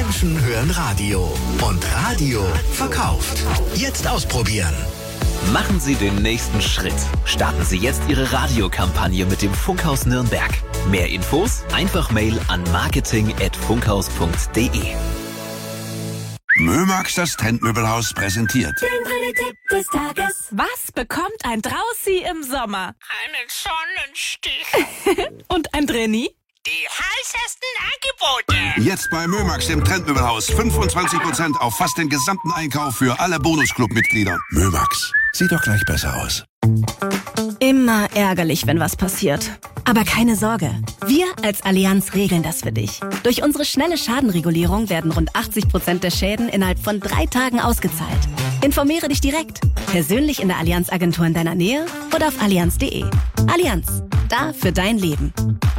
Menschen hören Radio und Radio verkauft. Jetzt ausprobieren. Machen Sie den nächsten Schritt. Starten Sie jetzt Ihre Radiokampagne mit dem Funkhaus Nürnberg. Mehr Infos? Einfach Mail an marketing@funkhaus.de. Mömax, das Trendmöbelhaus, präsentiert. Den Tipp des Tages. Was bekommt ein Draußi im Sommer? Einen Sonnenstich. Und ein Drini? Die heißesten Angebote. Jetzt bei Mömax, dem Trendmöbelhaus. 25% auf fast den gesamten Einkauf für alle Bonusclub-Mitglieder. Mömax, sieht doch gleich besser aus. Immer ärgerlich, wenn was passiert. Aber keine Sorge. Wir als Allianz regeln das für dich. Durch unsere schnelle Schadenregulierung werden rund 80% der Schäden innerhalb von 3 Tagen ausgezahlt. Informiere dich direkt. Persönlich in der Allianz-Agentur in deiner Nähe oder auf allianz.de. Allianz. Da für dein Leben.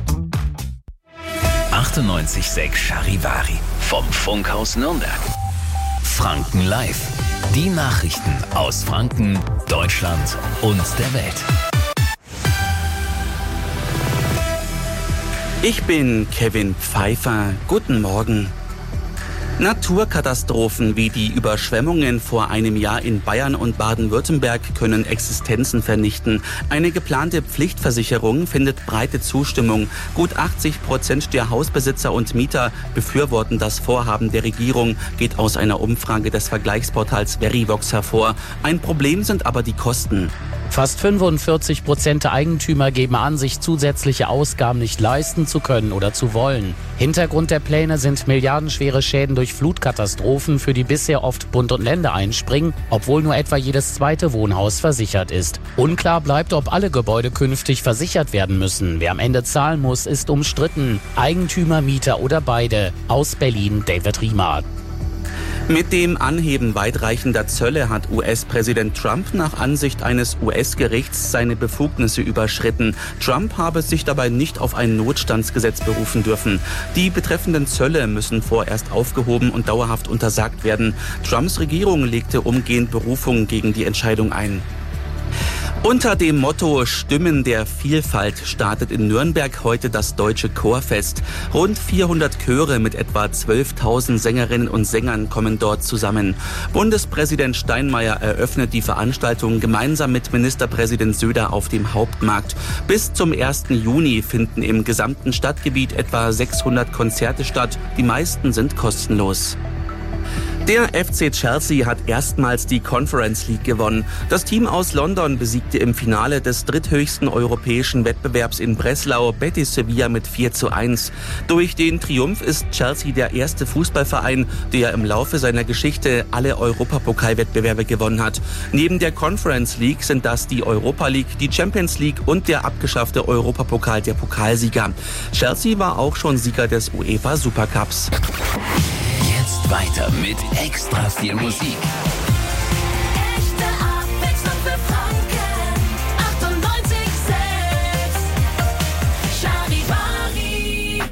98,6 Charivari vom Funkhaus Nürnberg. Franken Live. Die Nachrichten aus Franken, Deutschland und der Welt. Ich bin Kevin Pfeiffer. Guten Morgen. Naturkatastrophen wie die Überschwemmungen vor einem Jahr in Bayern und Baden-Württemberg können Existenzen vernichten. Eine geplante Pflichtversicherung findet breite Zustimmung. Gut 80% der Hausbesitzer und Mieter befürworten das Vorhaben der Regierung, geht aus einer Umfrage des Vergleichsportals Verivox hervor. Ein Problem sind aber die Kosten. Fast 45% der Eigentümer geben an, sich zusätzliche Ausgaben nicht leisten zu können oder zu wollen. Hintergrund der Pläne sind milliardenschwere Schäden durch Flutkatastrophen, für die bisher oft Bund und Länder einspringen, obwohl nur etwa jedes zweite Wohnhaus versichert ist. Unklar bleibt, ob alle Gebäude künftig versichert werden müssen. Wer am Ende zahlen muss, ist umstritten. Eigentümer, Mieter oder beide. Aus Berlin David Riemer. Mit dem Anheben weitreichender Zölle hat US-Präsident Trump nach Ansicht eines US-Gerichts seine Befugnisse überschritten. Trump habe sich dabei nicht auf ein Notstandsgesetz berufen dürfen. Die betreffenden Zölle müssen vorerst aufgehoben und dauerhaft untersagt werden. Trumps Regierung legte umgehend Berufung gegen die Entscheidung ein. Unter dem Motto Stimmen der Vielfalt startet in Nürnberg heute das Deutsche Chorfest. Rund 400 Chöre mit etwa 12.000 Sängerinnen und Sängern kommen dort zusammen. Bundespräsident Steinmeier eröffnet die Veranstaltung gemeinsam mit Ministerpräsident Söder auf dem Hauptmarkt. Bis zum 1. Juni finden im gesamten Stadtgebiet etwa 600 Konzerte statt. Die meisten sind kostenlos. Der FC Chelsea hat erstmals die Conference League gewonnen. Das Team aus London besiegte im Finale des dritthöchsten europäischen Wettbewerbs in Breslau Betis Sevilla mit 4:1. Durch den Triumph ist Chelsea der erste Fußballverein, der im Laufe seiner Geschichte alle Europapokalwettbewerbe gewonnen hat. Neben der Conference League sind das die Europa League, die Champions League und der abgeschaffte Europapokal der Pokalsieger. Chelsea war auch schon Sieger des UEFA Supercups. Jetzt weiter mit extra viel Musik. Echte Abwechslung für Franken. 98,6 Charivari.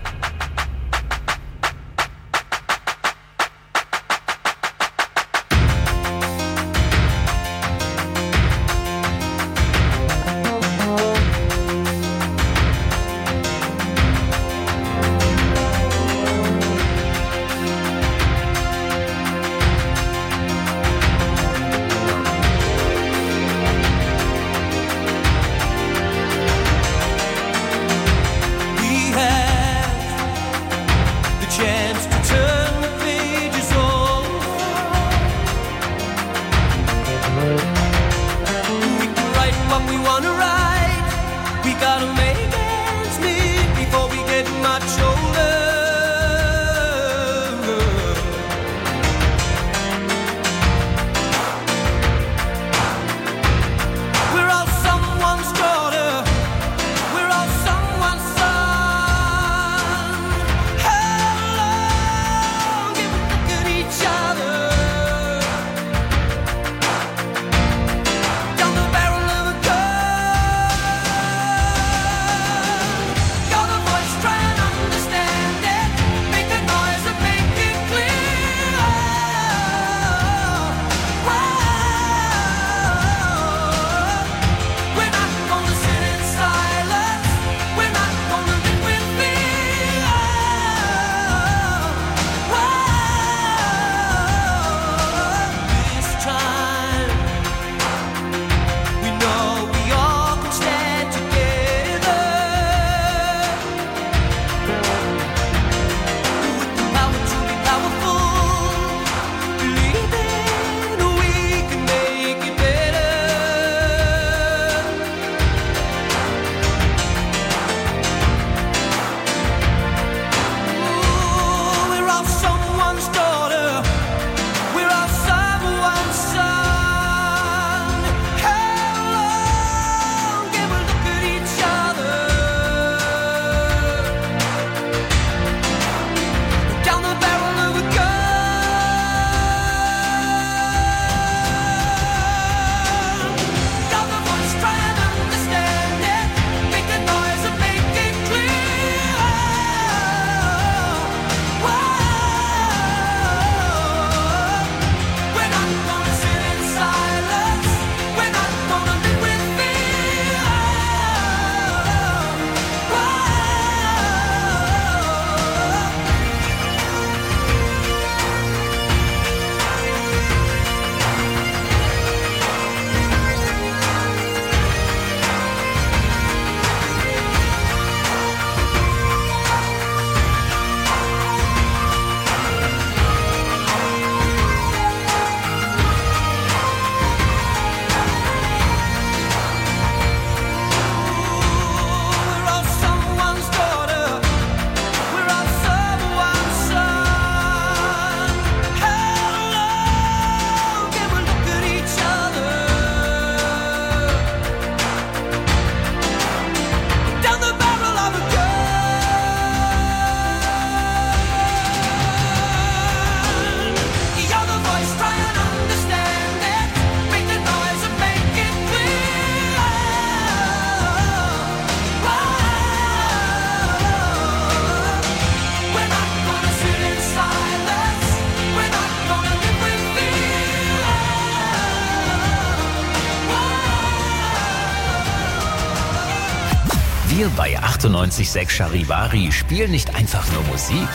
Wir bei 98.6 Charivari spielen nicht einfach nur Musik.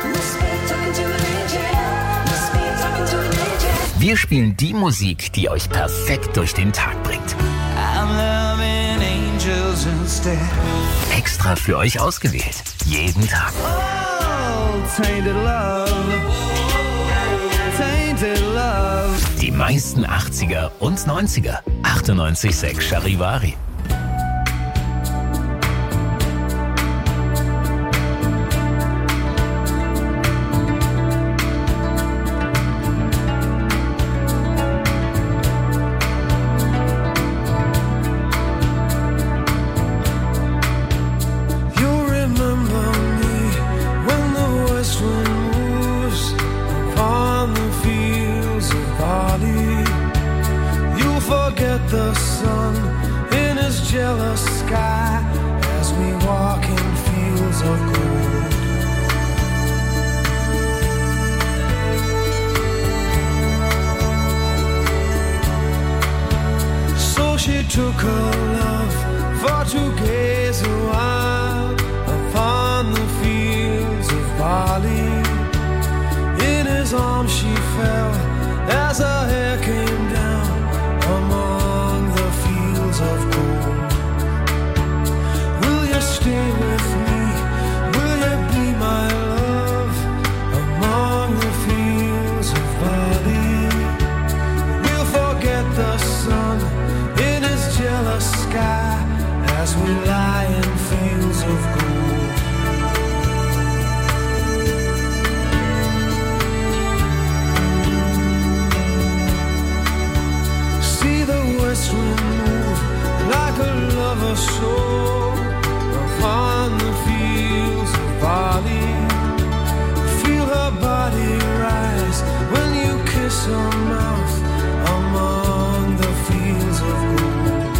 Wir spielen die Musik, die euch perfekt durch den Tag bringt. Extra für euch ausgewählt. Jeden Tag. Die meisten 80er und 90er. 98.6 Charivari. The sun in his jealous sky as we walk in fields of gold. So she took her love for to gaze a while upon the fields of barley. In his arms she fell as her hair came down among the fields of gold. Will you stay with me? Will you be my love among the fields of barley? We'll forget the sun in his jealous sky as we lie in fields of gold. West wind move like a lover's soul upon the fields of barley. Feel her body rise when you kiss her mouth among the fields of gold.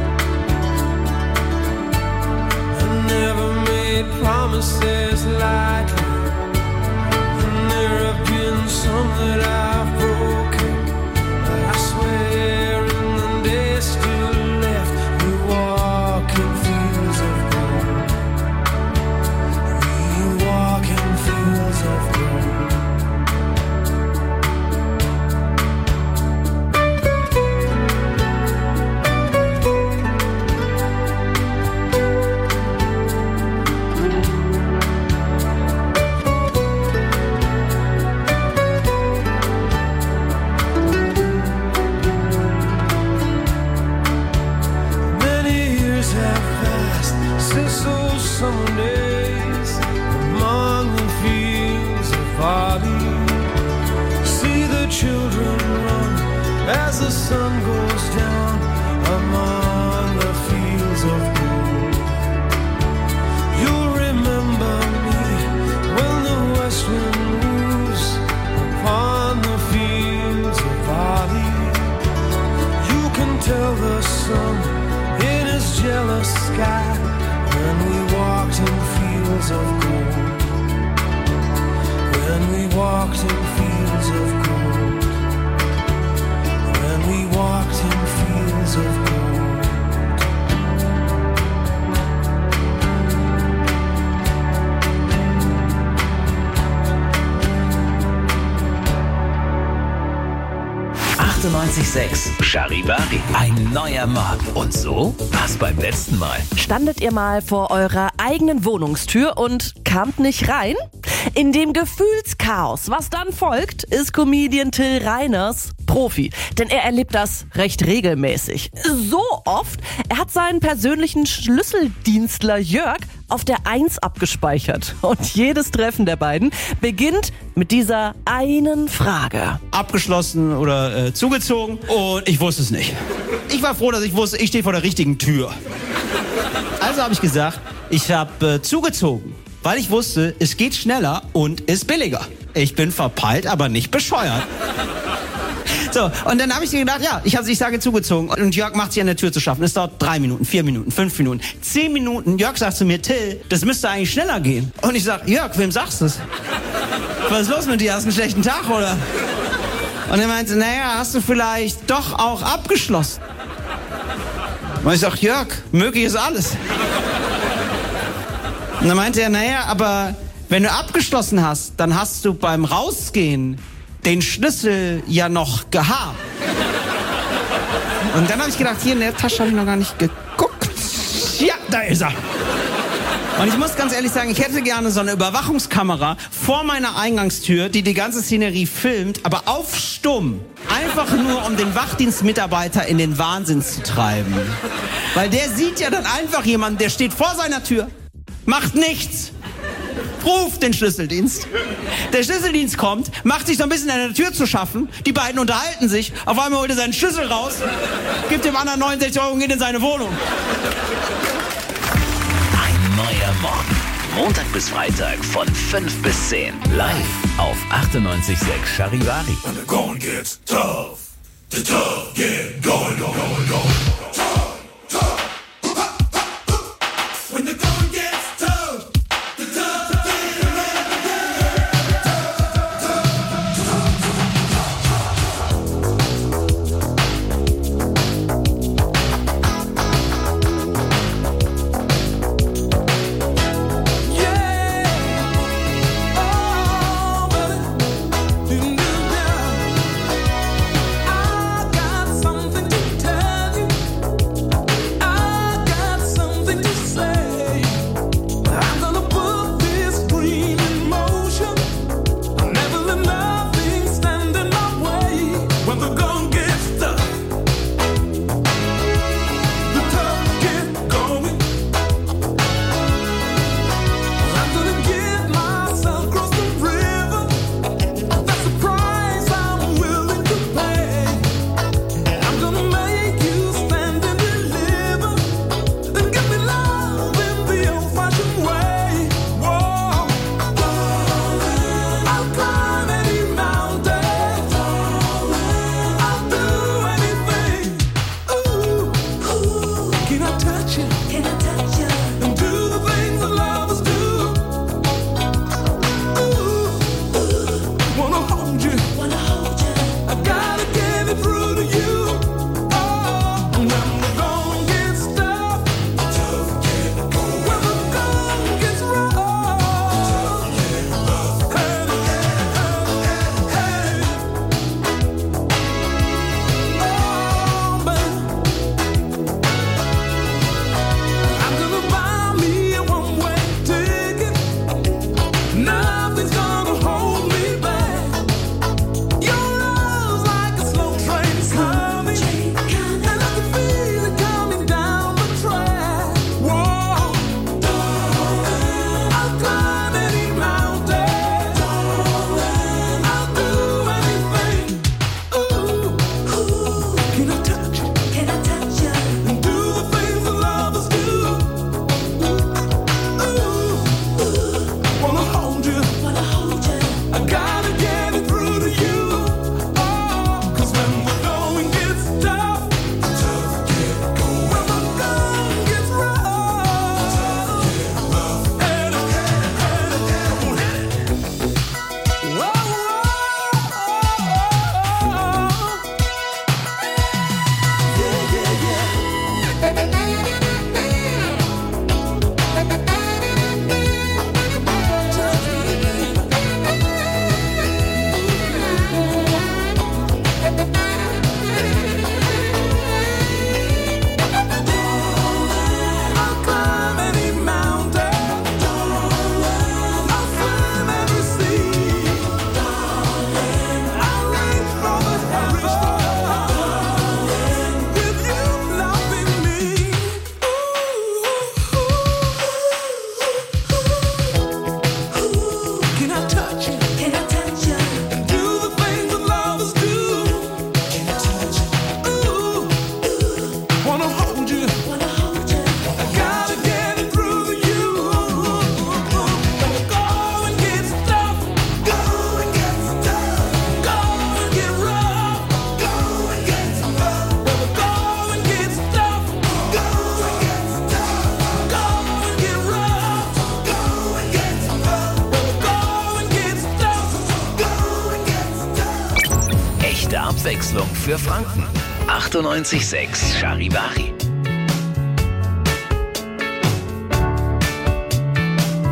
I never made promises lightly, and there have been some that I've broken, but I swear still left, we walk in fields of gold. We walk in fields of gold. Summer days among the fields of barley. See the children run as the sun goes down among the fields of gold. You'll remember me when the west wind moves upon the fields of barley. You can tell the sun in his jealous sky when we walked in fields of gold. When we walked in fields of gold. When we walked in fields of gold. 98.6 Charivari. Ein neuer Morgen. Und so war's beim letzten Mal. Standet ihr mal vor eurer eigenen Wohnungstür und kamt nicht rein? In dem Gefühlschaos, was dann folgt, ist Comedian Till Reiners Profi. Denn er erlebt das recht regelmäßig. So oft, er hat seinen persönlichen Schlüsseldienstler Jörg auf der 1 abgespeichert. Und jedes Treffen der beiden beginnt mit dieser einen Frage. Abgeschlossen oder zugezogen? Und ich wusste es nicht. Ich war froh, dass ich wusste, ich stehe vor der richtigen Tür. Also habe ich gesagt, ich habe zugezogen. Weil ich wusste, es geht schneller und ist billiger. Ich bin verpeilt, aber nicht bescheuert. So, und dann habe ich gedacht, ja, ich sage zugezogen. Und Jörg macht sich an der Tür zu schaffen. Es dauert 3 Minuten, 4 Minuten, 5 Minuten, 10 Minuten. Jörg sagt zu mir, Till, das müsste eigentlich schneller gehen. Und ich sag, Jörg, wem sagst du es? Was ist los mit dir? Hast du einen schlechten Tag, oder? Und er meinte, naja, hast du vielleicht doch auch abgeschlossen? Und ich sag, Jörg, möglich ist alles. Und dann meinte er, naja, aber wenn du abgeschlossen hast, dann hast du beim Rausgehen den Schlüssel ja noch gehabt. Und dann habe ich gedacht, hier in der Tasche habe ich noch gar nicht geguckt. Ja, da ist er. Und ich muss ganz ehrlich sagen, ich hätte gerne so eine Überwachungskamera vor meiner Eingangstür, die ganze Szenerie filmt, aber auf stumm. Einfach nur, um den Wachdienstmitarbeiter in den Wahnsinn zu treiben. Weil der sieht ja dann einfach jemanden, der steht vor seiner Tür, macht nichts. Ruft den Schlüsseldienst. Der Schlüsseldienst kommt, macht sich so ein bisschen an der Tür zu schaffen. Die beiden unterhalten sich. Auf einmal holt er seinen Schlüssel raus, gibt dem anderen 69 € und geht in seine Wohnung. Ein neuer Morgen. Montag bis Freitag von 5 bis 10. Live auf 98.6 Charivari. When the going gets tough, the tough get going, going, going. Tough, tough. When the going gets tough, the tough get Abwechslung für Franken. 98.6 Charivari.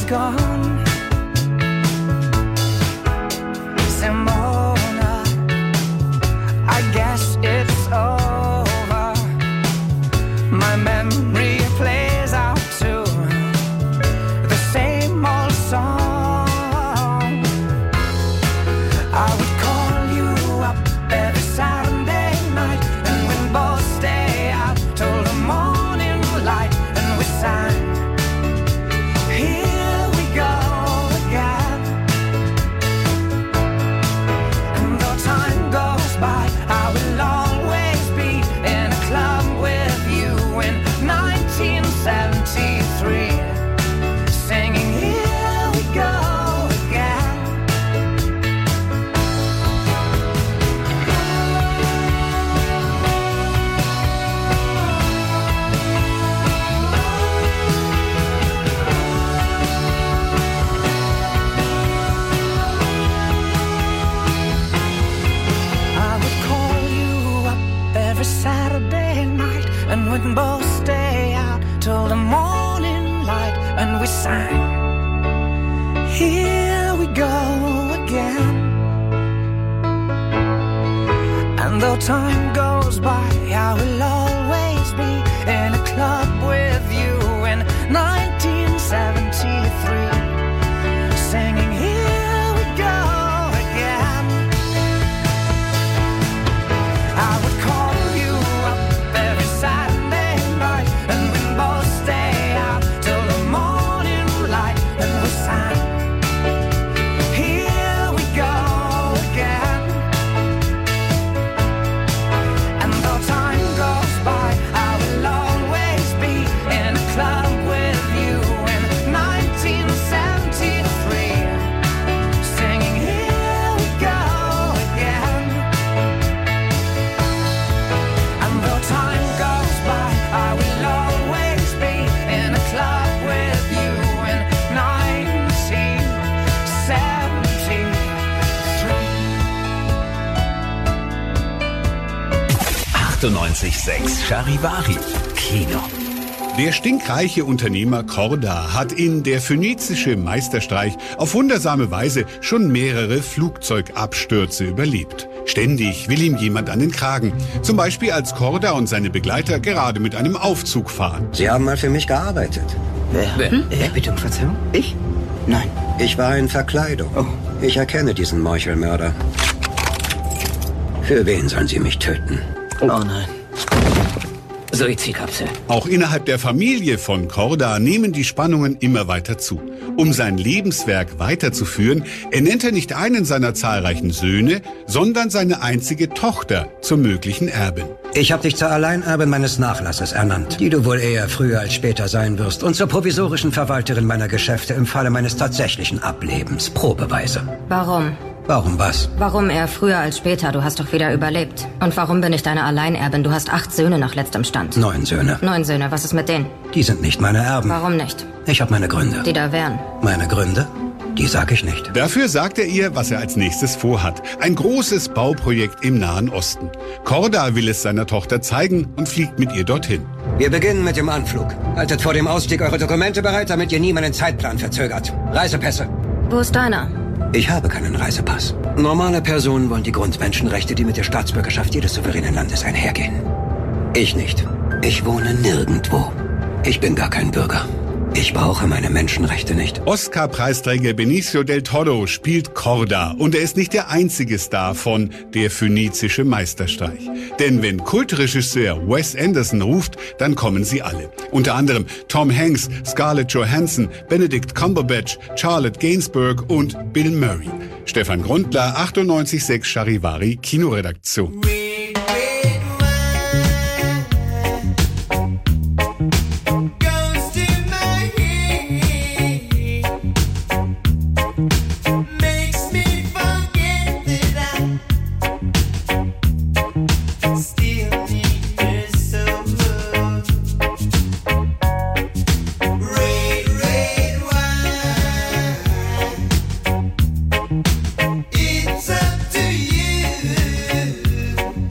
gone. Simona, I guess it's over. My memory plays out to the same old song. I would call you up every Saturday night, and we'd both stay out till the morning light, and we sang, here we go again. And though time goes by, I will always be in a club with you in 1973, singing, here we go again. I would call you up every Saturday night, and we'd both stay out till the morning light, and we sang, here we go again. And though time goes by, I will always be in a club with you in 1973, singing, here we go again. I would call you up every Saturday night, and we'd both stay out till the morning light, and we sang, here we go again. And though time goes by, I will always be in a club with you in 1973, singing, here we go again. And though time goes by, I will always be in a club with you in 1973. 98.6 Charivari Kino. Der stinkreiche Unternehmer Korda hat in Der phönizische Meisterstreich auf wundersame Weise schon mehrere Flugzeugabstürze überlebt. Ständig will ihm jemand an den Kragen. Zum Beispiel als Korda und seine Begleiter gerade mit einem Aufzug fahren. Sie haben mal für mich gearbeitet. Wer? Bitte um Verzeihung? Ich? Nein. Ich war in Verkleidung. Oh. Ich erkenne diesen Meuchelmörder. Für wen sollen Sie mich töten? Oh nein. Suizidkapsel. Auch innerhalb der Familie von Korda nehmen die Spannungen immer weiter zu. Um sein Lebenswerk weiterzuführen, ernennt er nicht einen seiner zahlreichen Söhne, sondern seine einzige Tochter zur möglichen Erbin. Ich habe dich zur Alleinerbin meines Nachlasses ernannt, die du wohl eher früher als später sein wirst, und zur provisorischen Verwalterin meiner Geschäfte im Falle meines tatsächlichen Ablebens. Probeweise. Warum? Warum was? Warum eher früher als später? Du hast doch wieder überlebt. Und warum bin ich deine Alleinerbin? Du hast 8 Söhne nach letztem Stand. 9 Söhne. 9 Söhne, was ist mit denen? Die sind nicht meine Erben. Warum nicht? Ich habe meine Gründe. Die da wären. Meine Gründe? Die sag ich nicht. Dafür sagt er ihr, was er als nächstes vorhat. Ein großes Bauprojekt im Nahen Osten. Korda will es seiner Tochter zeigen und fliegt mit ihr dorthin. Wir beginnen mit dem Anflug. Haltet vor dem Ausstieg eure Dokumente bereit, damit ihr nie meinen Zeitplan verzögert. Reisepässe. Wo ist deiner? Ich habe keinen Reisepass. Normale Personen wollen die Grundmenschenrechte, die mit der Staatsbürgerschaft jedes souveränen Landes einhergehen. Ich nicht. Ich wohne nirgendwo. Ich bin gar kein Bürger. Ich brauche meine Menschenrechte nicht. Oscar-Preisträger Benicio del Toro spielt Korda und er ist nicht der einzige Star von Der phönizische Meisterstreich. Denn wenn Kultregisseur Wes Anderson ruft, dann kommen sie alle. Unter anderem Tom Hanks, Scarlett Johansson, Benedict Cumberbatch, Charlotte Gainsbourg und Bill Murray. Stefan Grundler, 98.6 Charivari Kinoredaktion. It's up to you.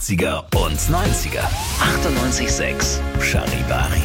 80er und 90er. 98.6 Charivari.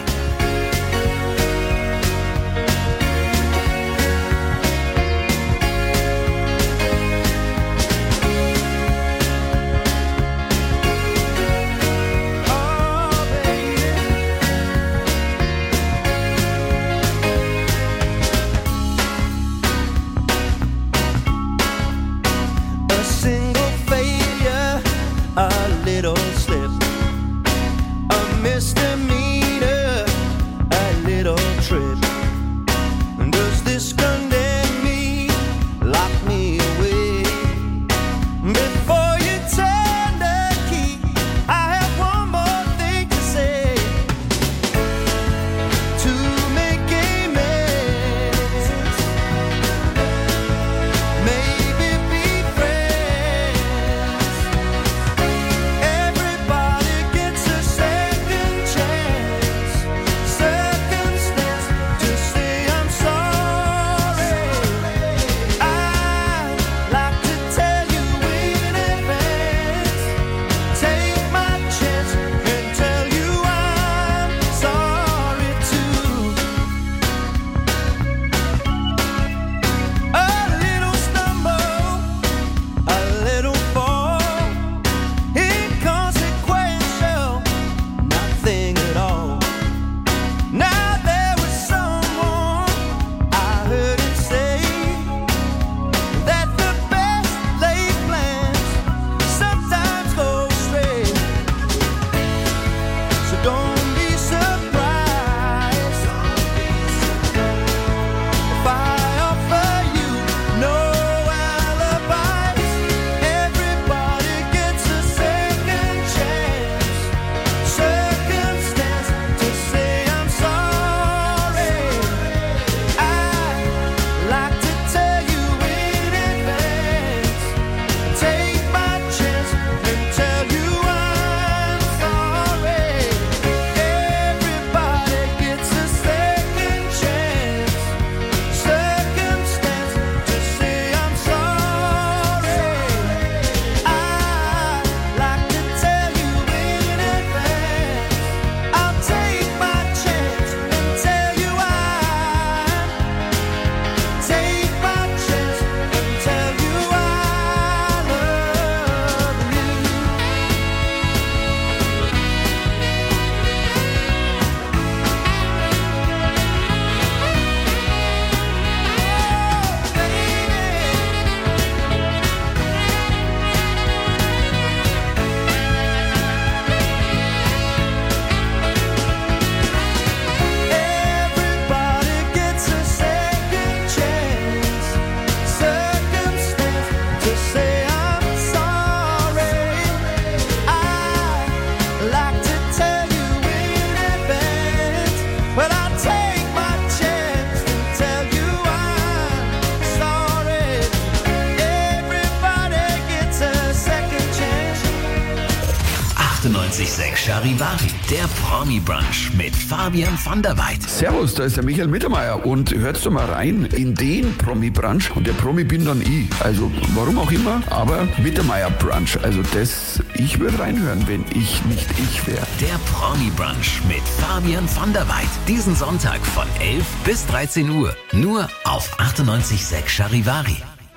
Charivari, der Promi-Brunch mit Fabian van der Weid. Servus, da ist der Michael Mittermeier und hört doch mal rein in den Promi-Brunch und der Promi bin dann ich. Also warum auch immer, aber Mittermeier-Brunch. Also ich würde reinhören, wenn ich nicht ich wäre. Der Promi-Brunch mit Fabian van der Weid. Diesen Sonntag von 11 bis 13 Uhr. Nur auf 98.6 Charivari.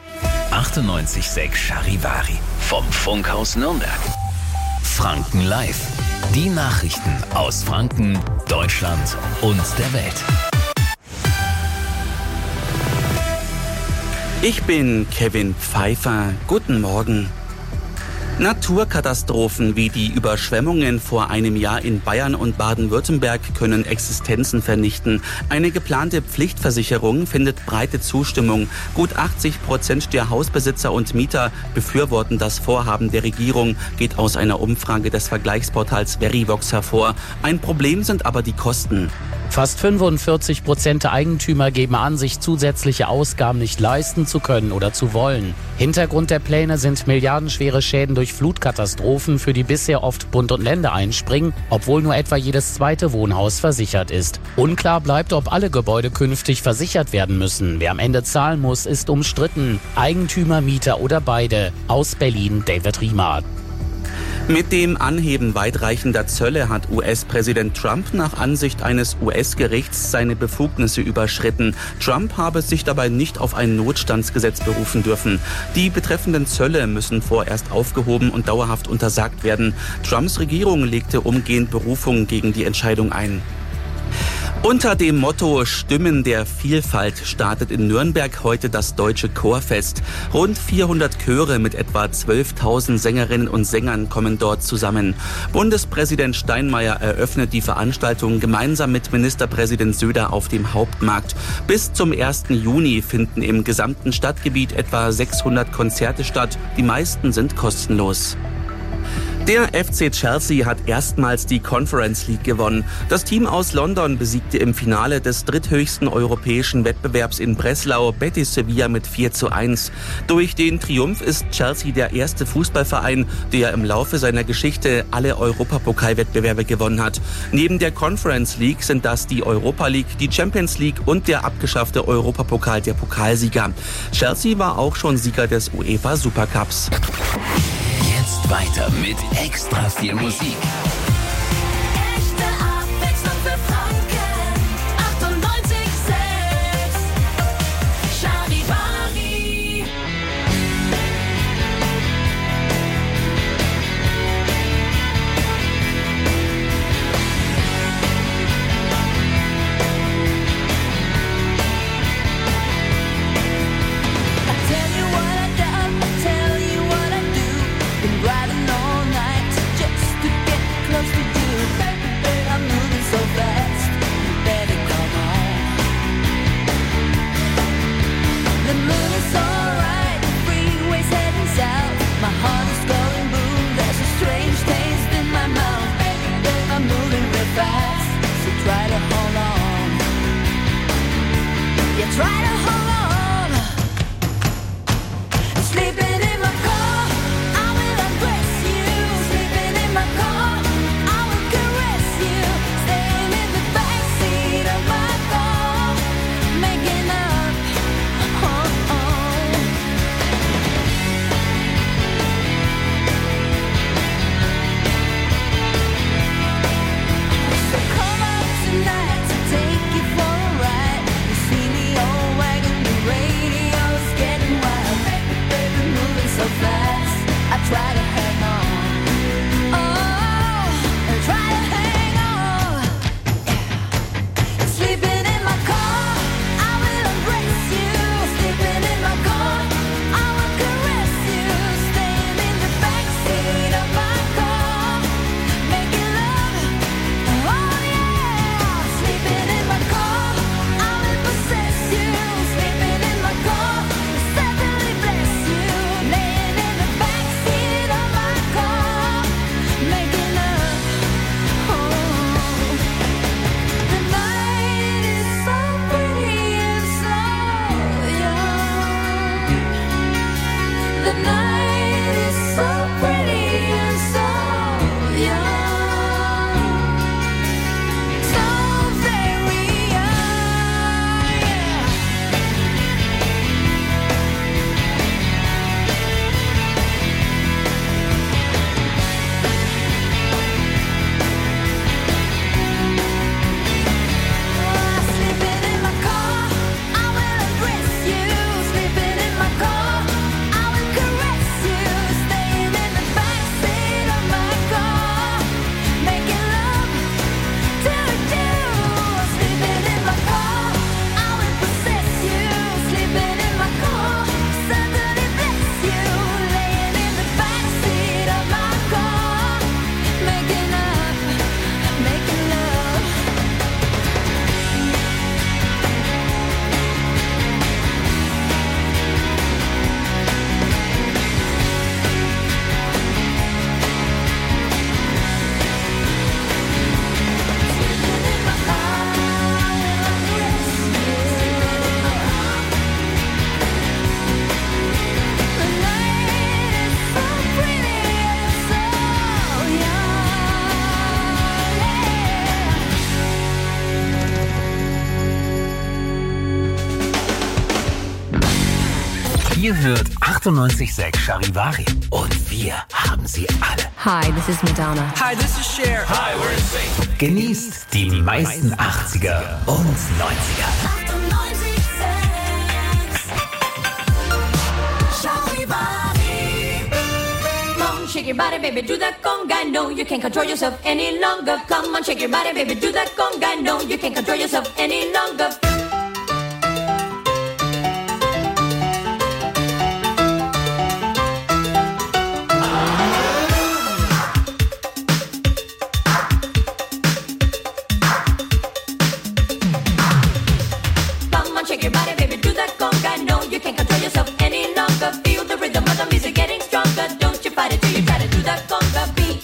98.6 Charivari. Vom Funkhaus Nürnberg. Franken Live. Die Nachrichten aus Franken, Deutschland und der Welt. Ich bin Kevin Pfeiffer. Guten Morgen. Naturkatastrophen wie die Überschwemmungen vor einem Jahr in Bayern und Baden-Württemberg können Existenzen vernichten. Eine geplante Pflichtversicherung findet breite Zustimmung. Gut 80% der Hausbesitzer und Mieter befürworten das Vorhaben der Regierung, geht aus einer Umfrage des Vergleichsportals Verivox hervor. Ein Problem sind aber die Kosten. Fast 45% der Eigentümer geben an, sich zusätzliche Ausgaben nicht leisten zu können oder zu wollen. Hintergrund der Pläne sind milliardenschwere Schäden durch Flutkatastrophen, für die bisher oft Bund und Länder einspringen, obwohl nur etwa jedes zweite Wohnhaus versichert ist. Unklar bleibt, ob alle Gebäude künftig versichert werden müssen. Wer am Ende zahlen muss, ist umstritten. Eigentümer, Mieter oder beide. Aus Berlin, David Riemer. Mit dem Anheben weitreichender Zölle hat US-Präsident Trump nach Ansicht eines US-Gerichts seine Befugnisse überschritten. Trump habe sich dabei nicht auf ein Notstandsgesetz berufen dürfen. Die betreffenden Zölle müssen vorerst aufgehoben und dauerhaft untersagt werden. Trumps Regierung legte umgehend Berufung gegen die Entscheidung ein. Unter dem Motto Stimmen der Vielfalt startet in Nürnberg heute das Deutsche Chorfest. Rund 400 Chöre mit etwa 12.000 Sängerinnen und Sängern kommen dort zusammen. Bundespräsident Steinmeier eröffnet die Veranstaltung gemeinsam mit Ministerpräsident Söder auf dem Hauptmarkt. Bis zum 1. Juni finden im gesamten Stadtgebiet etwa 600 Konzerte statt. Die meisten sind kostenlos. Der FC Chelsea hat erstmals die Conference League gewonnen. Das Team aus London besiegte im Finale des dritthöchsten europäischen Wettbewerbs in Breslau Betis Sevilla mit 4:1. Durch den Triumph ist Chelsea der erste Fußballverein, der im Laufe seiner Geschichte alle Europapokalwettbewerbe gewonnen hat. Neben der Conference League sind das die Europa League, die Champions League und der abgeschaffte Europapokal der Pokalsieger. Chelsea war auch schon Sieger des UEFA Supercups. Jetzt weiter mit extra viel Musik. Echte Abwechslung für Franken. 98,6 Charivari. I tell you what I done, I tell you what I do. Been riding all night just to get close to you. Baby, I'm moving so fast, you better come on. The moon is alright, the freeway's heading south. My heart is going boom, there's a strange taste in my mouth. Baby, I'm moving real fast, so try to hold on. Yeah, try to hold on. Sleeping in my car, I will undress you. Sleeping in my car, I will caress you. Staying in the backseat of my car, making up. Oh, oh. So come out tonight to take you for a ride. You see me all wagging, the radio's getting wild. Baby, moving so fast, I try to hang on. Oh, I try to hang on. Yeah. Sleeping in my car, I will embrace you. Sleeping in my car, I will caress you. Staying in the backseat of my car, making love. Oh yeah. Sleeping in my car, I will possess you. Sleeping in my car, certainly bless you. Laying in the backseat of my car, making love. Oh, the night is so pretty and so young. The night is so pretty and so young. So very young. Sleeping in my car, I will embrace you. Sleeping in my car, I will caress you. Staying in the backseat of my car, making love to you. Sleeping in my car, I will possess you. Sleeping in my car, certainly bless you. Laying in the backseat of my car, making love, making love. Ihr hört 8 98,6 Charivari. Und wir haben sie alle. Hi, this is Madonna. Hi, this is Cher. Hi, we're NSYNC. Genießt die meisten 80er und 90er. Shake your body, baby, do that conga. No, you can't control yourself any longer. Come on, shake your body, baby, do that conga. No, you can't control yourself any longer. Come on, shake your body, baby, do that conga. No, you can't control yourself any longer. Feel the rhythm of the music getting stronger. Don't you fight it till you try to do that conga beat.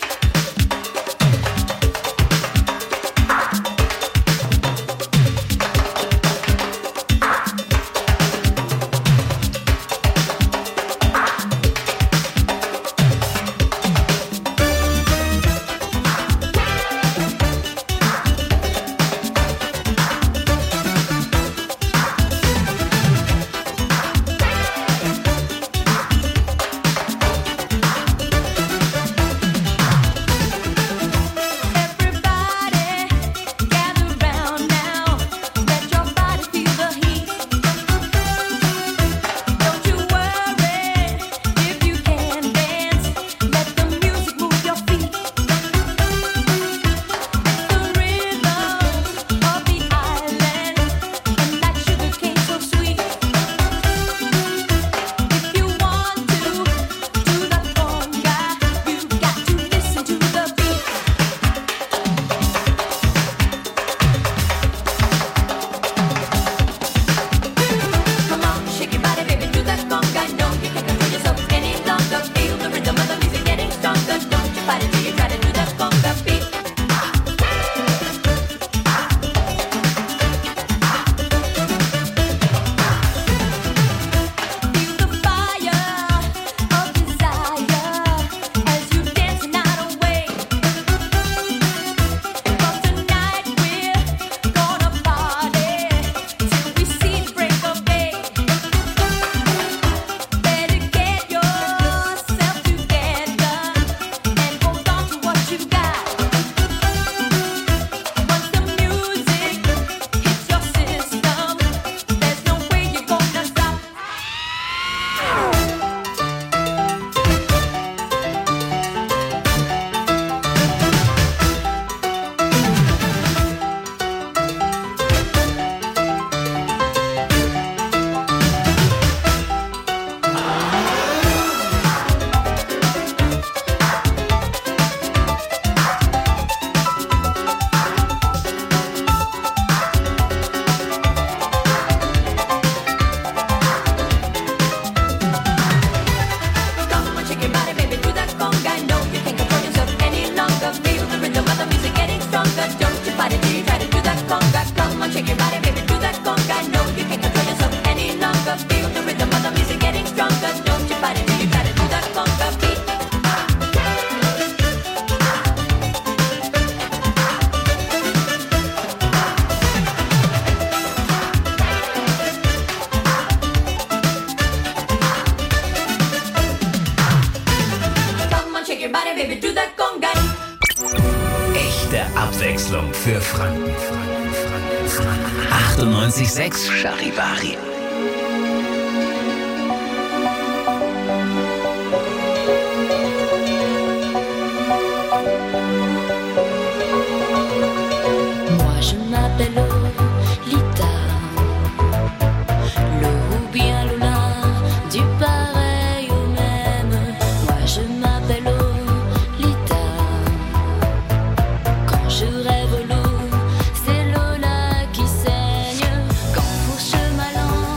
Echte Abwechslung für Franken. 98,6 Charivari. Moi je m'appelle Lolita, le ou bien Lola, du pareil au même. Moi je m'appelle Lolita, quand je rêve l'eau, c'est Lola qui saigne. Quand fourche ma langue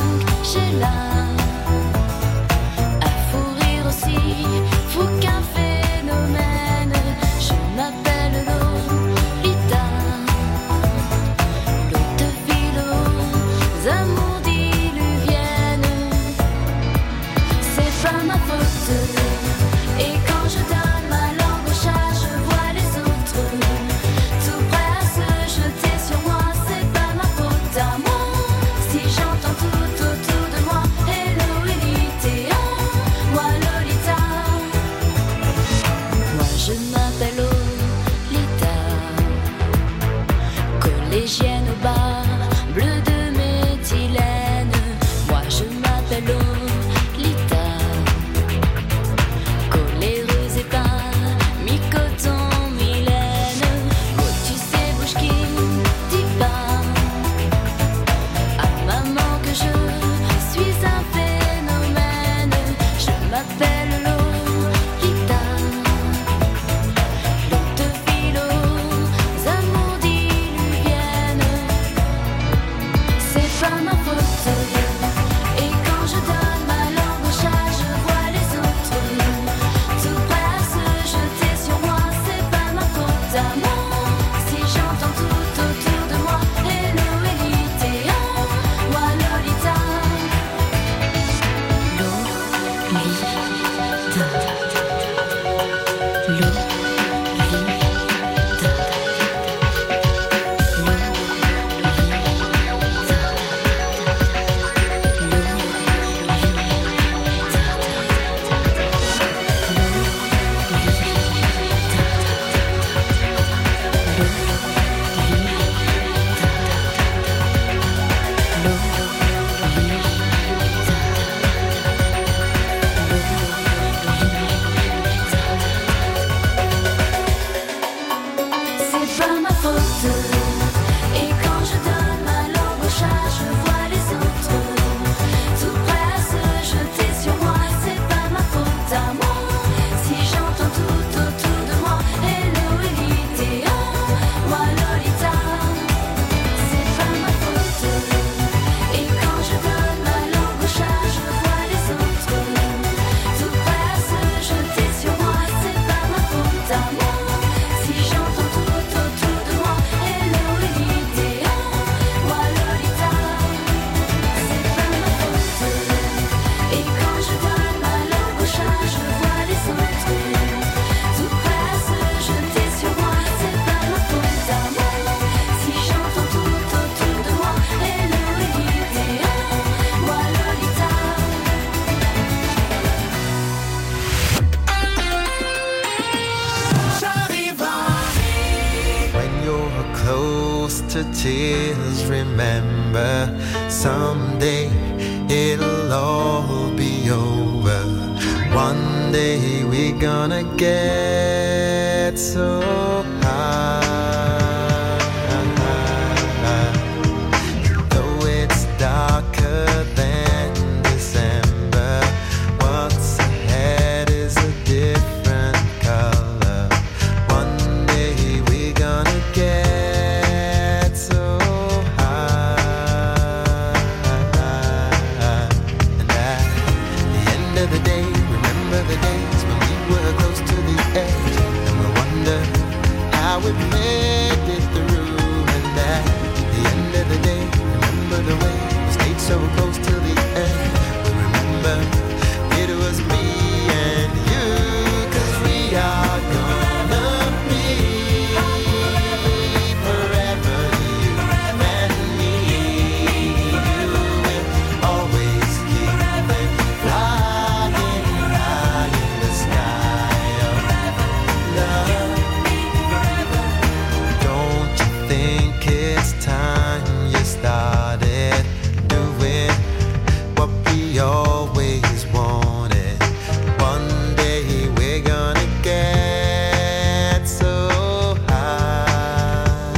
tears. Remember, someday it'll all be over. One day we're gonna get so high. Though it's darker than December, what's ahead is a different color. One day we're gonna get so high. And at the end of the day, remember the days when we were close to the edge, and we'll wonder how we made it through. And at the end of the day, remember the way we stayed so close till the end. We remember it was me and you, 'cause we are gonna be forever, you and me. You will always keep flying high in the sky of love. Don't you think it's time you started doing what we always wanted? One day we're gonna get so high.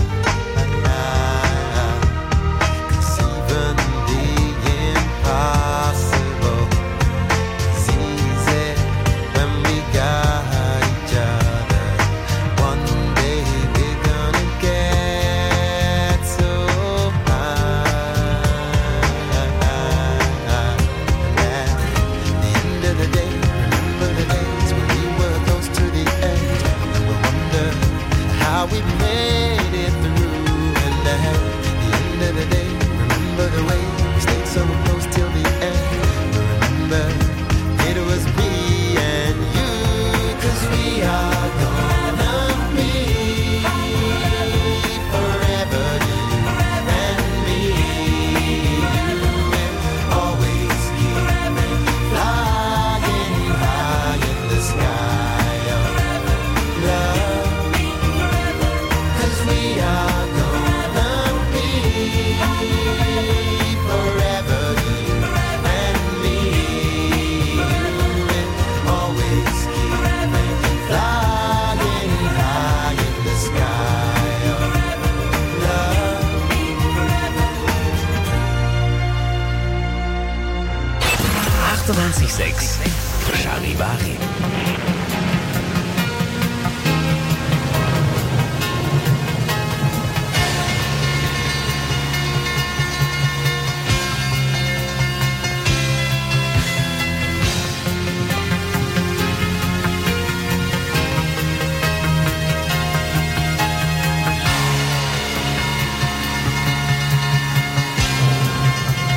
'Cause even the impossible is easy when we got each other. One day we're gonna get so high. And at the end of the day, remember the days when we were close to the edge, and we'll wonder how we made it through. And at the end of the day, remember the way we stayed so close till the end. We remember it was me and you, 'cause we are gonna be forever, you and me. You will always keep flying high in the sky of love. 'Cause we are gonna be forever, you and me. You will always keep flying high in the sky of love. 98.6 Charivari.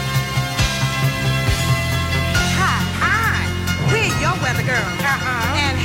Hi, we're your weather girl. And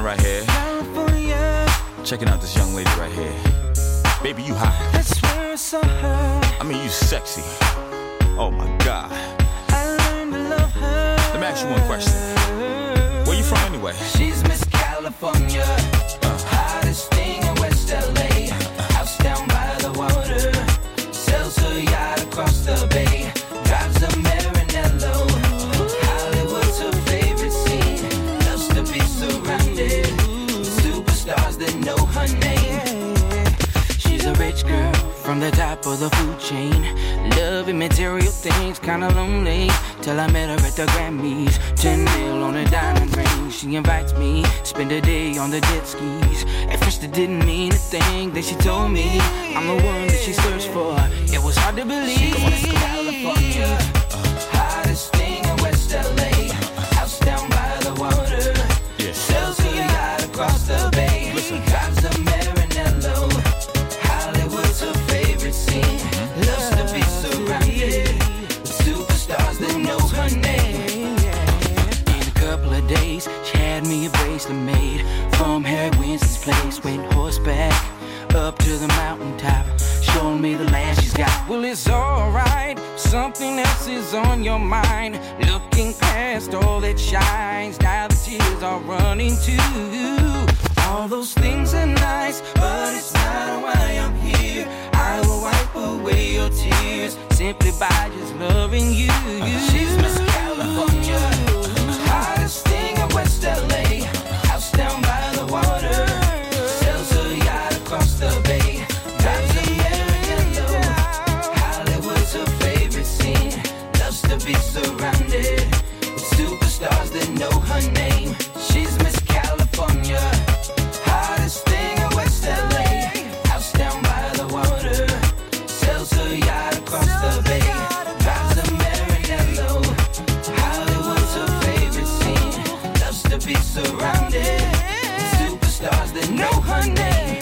right here. California. Checking out this young lady right here. Baby, you hot. I swear I saw her. I mean, you sexy. Oh my God. I learned to love her. Let me ask you one question. Where you from anyway? She's Miss California. Hottest thing in West LA. House down by the water. Sells her yacht across the bay. Drives a Maranello. Hollywood's her favorite scene. Loves to be surrounded with superstars that know her name. She's a rich girl from the top of the food chain. Loving material things, kinda lonely. Till I met her at the Grammys. 10 mil on a diamond ring. She invites me, spend a day on the jet skis. At first it didn't mean a thing. Then she told me I'm the one that she searched for. It was hard to believe. California, hottest thing in West LA. House down by the water. Sells her yacht across the bay. Drives a Maranello. Hollywood's her favorite scene. Loves to be surrounded with superstars that know her name. In a couple of days, she had me a bracelet made from Harry Winston's place. Went horseback up to the mountaintop, showing me the land she's got. Well, it's alright, something else is on your mind. Looking past all that shines, now the tears are running too. All those things are nice, but it's not why I'm here. I will wipe away your tears simply by just loving you. She's Miss California, hottest thing in West LA. House down by the water, sells her yacht across the bay. Drives a Maranello. Hollywood's her favorite scene. Loves to be surrounded with superstars that know her name. She's Miss California. Hottest thing in West LA. House down by the water. Sells her yacht across the bay. Drives a Maranello. Hollywood's her favorite scene. Loves to be surrounded with superstars that know her name.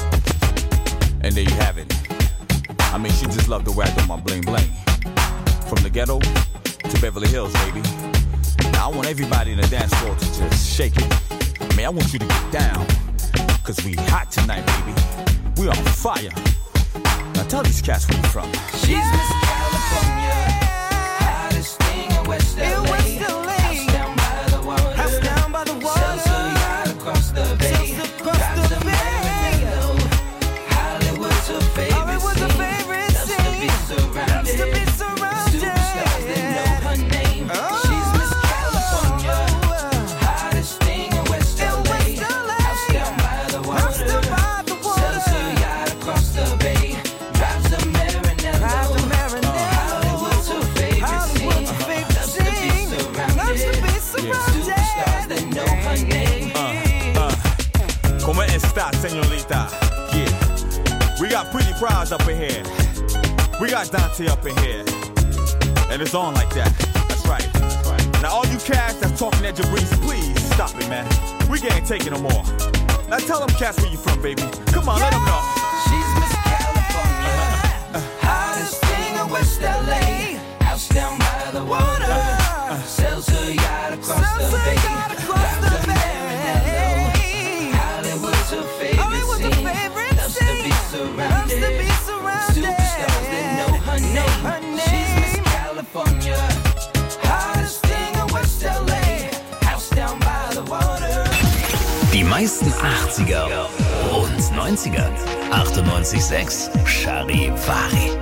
And there you have it. I mean, she just loved the way I do my bling bling. From the ghetto to Beverly Hills, baby. Now I want everybody in the dance floor to just shake it. I mean, I want you to get down. Cause we hot tonight, baby. We on fire. Now tell these cats where you from. She's Miss California. Hottest thing in West LA. House down by the water. House down by the water. Sells her yacht across the bay. Drives a Maranello. Hollywood's her favorite scene. Loves to be surrounded. Superstars that know her name. She's Miss California. Hottest thing in West LA. House down by the water. Sells her yacht across the bay. Drives a Maranello. Hollywood's her favorite scene. Loves to be surrounded. Superstars that know her name. Como esta, señorita? Yeah. We got Pretty Prize up in here. We got Dante up in here. And it's on like that. That's right. Now all you cats that's talking at Jabrizi, please stop it, man. We can't take it no more. Now tell them cats where you from, baby. Come on, let them know. She's Miss California. Hottest thing in West LA. House down by the water. Sells her yacht across the bay. Drives a Maranello. Hollywood's her favorite scene. Loves to be surrounded. Superstars that know her name. She's Miss California. Hottest thing in West LA. House down by the water. Die meisten 80er und 90er. 98.6 Charivari.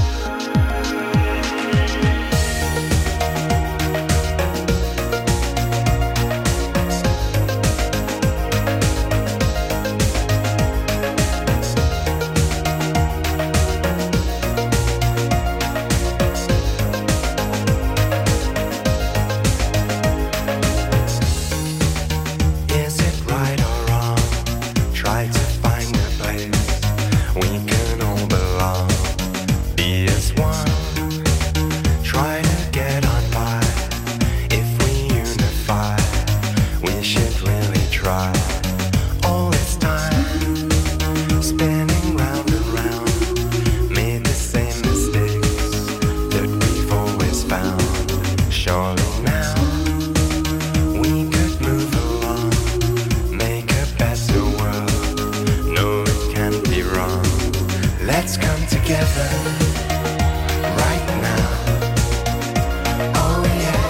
Is it right or wrong? Try to find a place we can all belong. Be as one. Try to get on by. If we unify, we should really try. All this time, spinning round and round, made the same mistakes that we've always found. Surely now we could move along, make together right now. Oh yeah,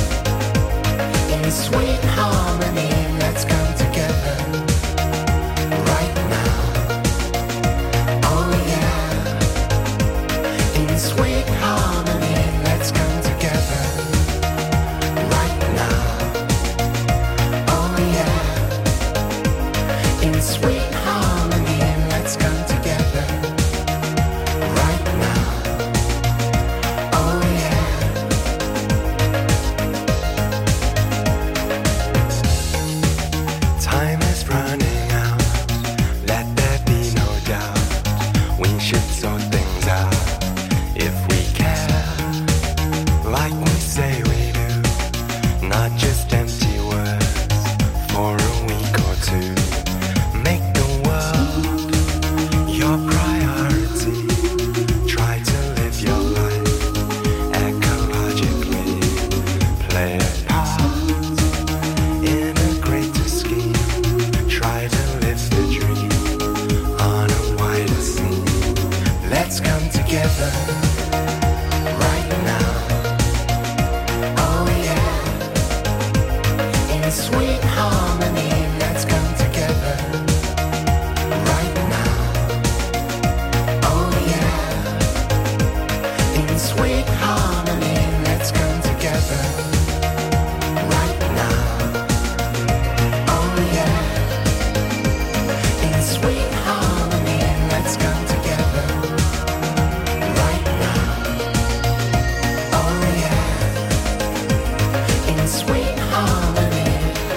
in sweet harmony, let's come together right now. Oh yeah, in sweet harmony, let's come together right now. Oh yeah, in sweet harmony, let's come together right now. Oh yeah. Time is running out, let there be no doubt. We should sort things out if we care, like we say we do. Not just empty words for a week or two. Make the world your priority. Try to live your life ecologically. Play a part in a greater scheme. Try to live the dream on a wider scene. Let's come together right now. Oh yeah, in sweet harmony, let's come together right now. Oh yeah, in sweet harmony, let's come together right now. Oh yeah, in sweet harmony, let's come together right now. Oh yeah, in sweet harmony.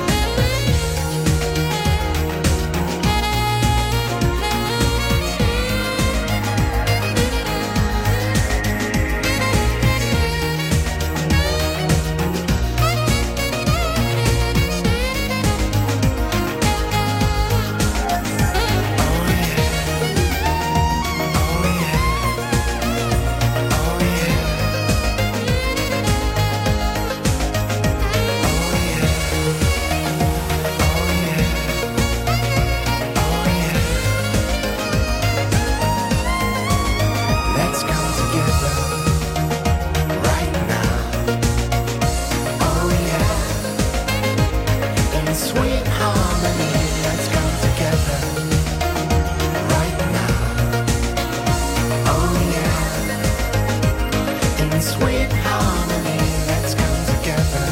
Let's come together right now. Oh yeah, in sweet harmony, let's come together right now. Oh yeah, in sweet harmony, let's come together.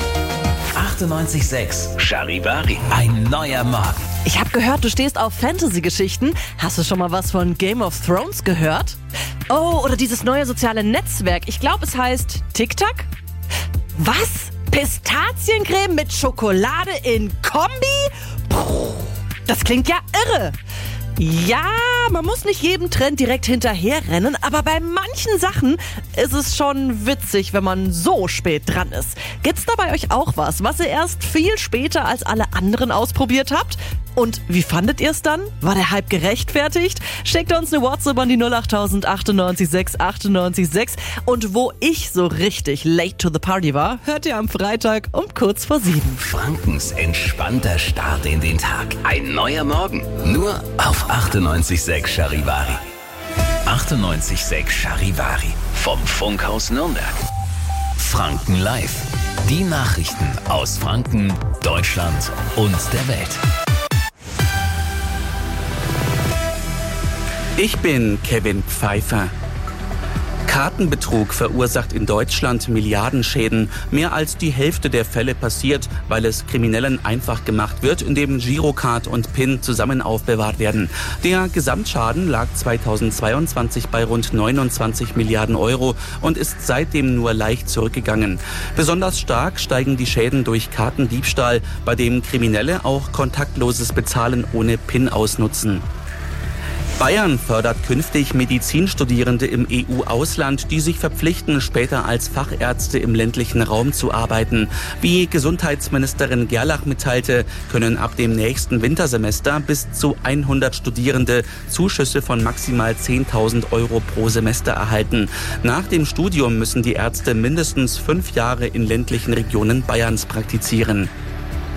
98.6 Charivari. Ein neuer Morgen. Ich habe gehört, du stehst auf Fantasy-Geschichten. Hast du schon mal was von Game of Thrones gehört? Oh, oder dieses neue soziale Netzwerk. Ich glaube, es heißt TikTok. Was? Pistaziencreme mit Schokolade in Kombi? Puh, das klingt ja irre. Ja, man muss nicht jedem Trend direkt hinterherrennen, aber bei manchen Sachen ist es schon witzig, wenn man so spät dran ist. Gibt's da bei euch auch was ihr erst viel später als alle anderen ausprobiert habt? Und wie fandet ihr es dann? War der Hype gerechtfertigt? Schickt uns eine WhatsApp an die 08000 98 6 98 6. Und wo ich so richtig late to the party war, hört ihr am Freitag um kurz vor 7. Frankens entspannter Start in den Tag. Ein neuer Morgen. Nur auf 98.6 Charivari. 98.6 Charivari. Vom Funkhaus Nürnberg. Franken Live. Die Nachrichten aus Franken, Deutschland und der Welt. Ich bin Kevin Pfeiffer. Kartenbetrug verursacht in Deutschland Milliardenschäden. Mehr als die Hälfte der Fälle passiert, weil es Kriminellen einfach gemacht wird, indem Girocard und PIN zusammen aufbewahrt werden. Der Gesamtschaden lag 2022 bei rund 29 Milliarden Euro und ist seitdem nur leicht zurückgegangen. Besonders stark steigen die Schäden durch Kartendiebstahl, bei dem Kriminelle auch kontaktloses Bezahlen ohne PIN ausnutzen. Bayern fördert künftig Medizinstudierende im EU-Ausland, die sich verpflichten, später als Fachärzte im ländlichen Raum zu arbeiten. Wie Gesundheitsministerin Gerlach mitteilte, können ab dem nächsten Wintersemester bis zu 100 Studierende Zuschüsse von maximal 10.000 Euro pro Semester erhalten. Nach dem Studium müssen die Ärzte mindestens 5 Jahre in ländlichen Regionen Bayerns praktizieren.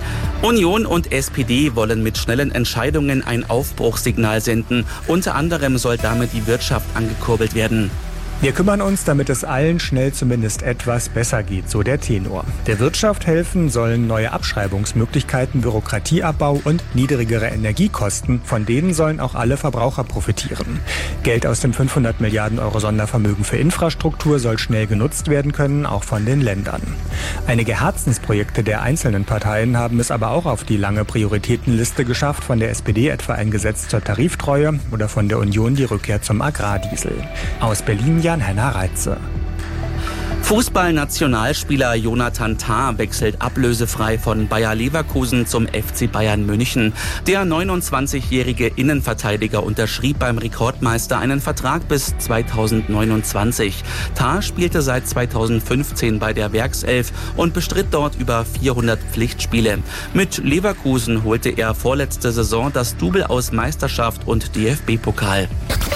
Union und SPD wollen mit schnellen Entscheidungen ein Aufbruchssignal senden. Unter anderem soll damit die Wirtschaft angekurbelt werden. Wir kümmern uns, damit es allen schnell zumindest etwas besser geht, so der Tenor. Der Wirtschaft helfen sollen neue Abschreibungsmöglichkeiten, Bürokratieabbau und niedrigere Energiekosten. Von denen sollen auch alle Verbraucher profitieren. Geld aus dem 500 Milliarden Euro Sondervermögen für Infrastruktur soll schnell genutzt werden können, auch von den Ländern. Einige Herzensprojekte der einzelnen Parteien haben es aber auch auf die lange Prioritätenliste geschafft. Von der SPD etwa ein Gesetz zur Tariftreue oder von der Union die Rückkehr zum Agrardiesel. Aus Berlin Jan-Henner Reitze. Fußballnationalspieler Jonathan Tah wechselt ablösefrei von Bayer Leverkusen zum FC Bayern München. Der 29-jährige Innenverteidiger unterschrieb beim Rekordmeister einen Vertrag bis 2029. Tah spielte seit 2015 bei der Werkself und bestritt dort über 400 Pflichtspiele. Mit Leverkusen holte er vorletzte Saison das Double aus Meisterschaft und DFB-Pokal.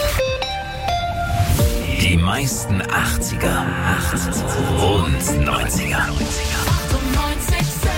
Die meisten 80er und 90er. 98,6